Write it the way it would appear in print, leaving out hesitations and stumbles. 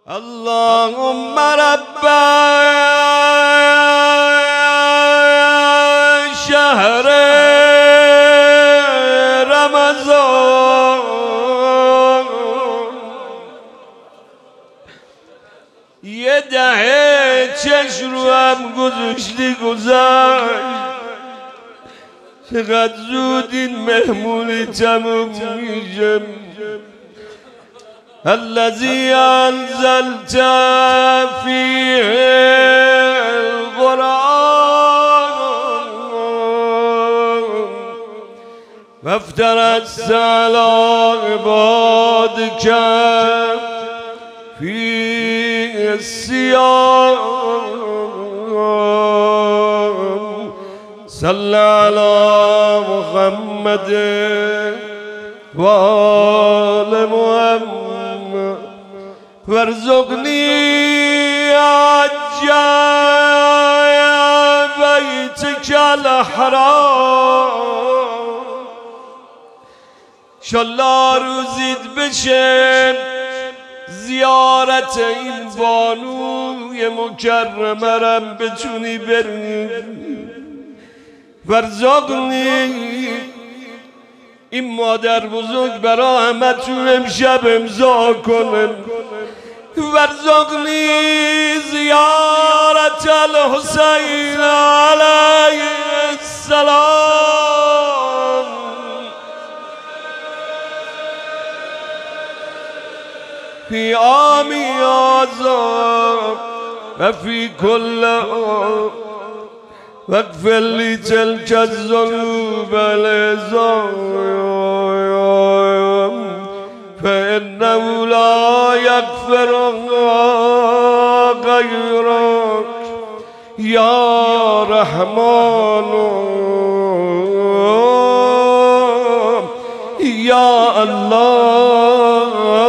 اللهم رب شهر رمضان، یه دهه چشم رو هم گذاشتی گذشت، چقدر زود این مهمونی تموم میشه. الذي أنزلت فيه القرآن وافترضت على عبادك فيه الصيام. صل على محمد وآل محمد وارزقني حج بيتك الحرام. انشالله روزید بشه زیارت این بانوی مکرمه رم بتونی بری. وارزقنی این مادر بزرگ برا همه تو امشب امضا کنم. وارزقنی زیارت الحسین علیه السلام. فی عامی هذا و فی کل عام واغفر لي تلك الذنوب العظام فإنه لا يغفرها غيرك يا رحمن يا الله.